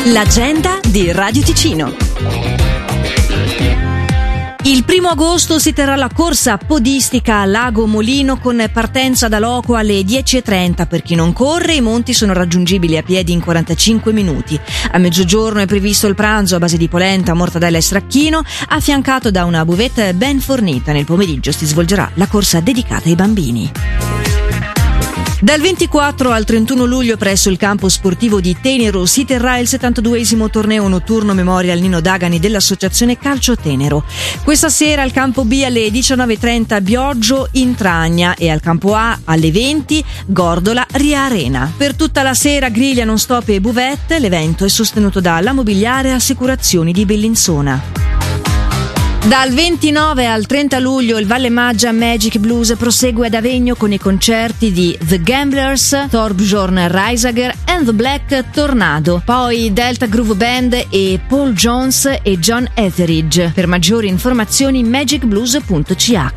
L'agenda di Radio Ticino. Il 1 agosto si terrà la corsa podistica a Lago Molino con partenza da Loco alle 10:30. Per chi non corre, i monti sono raggiungibili a piedi in 45 minuti. A mezzogiorno è previsto il pranzo a base di polenta, mortadella e stracchino, affiancato da una buvette ben fornita. Nel pomeriggio si svolgerà la corsa dedicata ai bambini. Dal 24 al 31 luglio presso il campo sportivo di Tenero si terrà il 72esimo torneo notturno Memorial Nino Dagani dell'Associazione Calcio Tenero. Questa sera al campo B alle 19:30 Bioggio Intragna e al campo A alle 20 Gordola Ria Arena. Per tutta la sera griglia non stop e buvette. L'evento è sostenuto dalla Mobiliare Assicurazioni di Bellinzona. Dal 29 al 30 luglio il Valle Maggia Magic Blues prosegue ad Avegno con i concerti di The Gamblers, Thorbjorn Reisager and the Black Tornado, poi Delta Groove Band e Paul Jones e John Etheridge. Per maggiori informazioni magicblues.ch.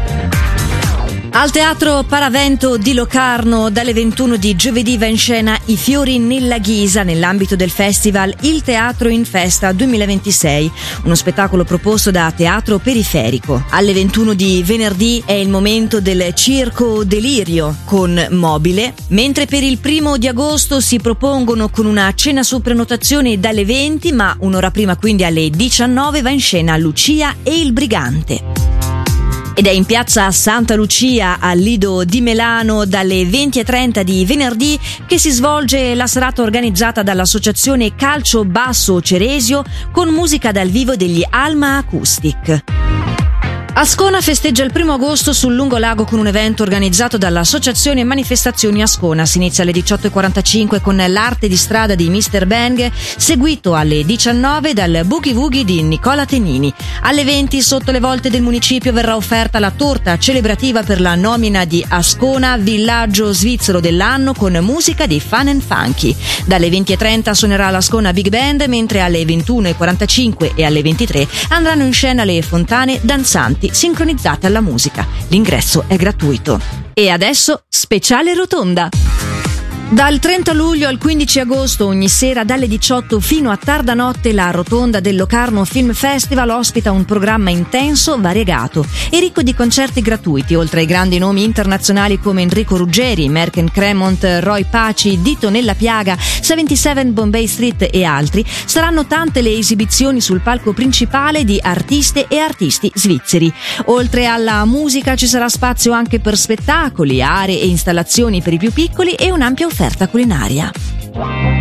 Al Teatro Paravento di Locarno dalle 21 di giovedì va in scena I Fiori nella Ghisa nell'ambito del festival Il Teatro in Festa 2026, uno spettacolo proposto da Teatro Periferico. Alle 21 di venerdì è il momento del Circo Delirio con Mobile, mentre per il 1 di agosto si propongono con una cena su prenotazione dalle 20, ma un'ora prima, quindi alle 19, va in scena Lucia e il Brigante. Ed è in piazza Santa Lucia al Lido di Melano dalle 20:30 di venerdì che si svolge la serata organizzata dall'Associazione Calcio Basso Ceresio con musica dal vivo degli Alma Acoustic. Ascona festeggia il 1 agosto sul lungolago con un evento organizzato dall'Associazione Manifestazioni Ascona. Si inizia alle 18:45 con l'arte di strada di Mr. Bang, seguito alle 19 dal Boogie Woogie di Nicola Tenini. Alle 20 sotto le volte del municipio verrà offerta la torta celebrativa per la nomina di Ascona Villaggio Svizzero dell'anno con musica di Fun and Funky. Dalle 20:30 suonerà l'Ascona Big Band, mentre alle 21:45 e alle 23 andranno in scena le fontane danzanti sincronizzate alla musica. L'ingresso è gratuito. E adesso speciale rotonda. Dal 30 luglio al 15 agosto ogni sera dalle 18 fino a tarda notte la Rotonda del Locarno Film Festival ospita un programma intenso, variegato e ricco di concerti gratuiti. Oltre ai grandi nomi internazionali come Enrico Ruggeri, Merken Cremont, Roy Paci, Dito Nella Piaga, 77 Bombay Street e altri, saranno tante le esibizioni sul palco principale di artiste e artisti svizzeri. Oltre alla musica ci sarà spazio anche per spettacoli, aree e installazioni per i più piccoli e un'ampia offerta culinaria.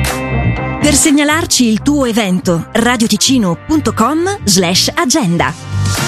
Per segnalarci il tuo evento, radioticino.com/agenda.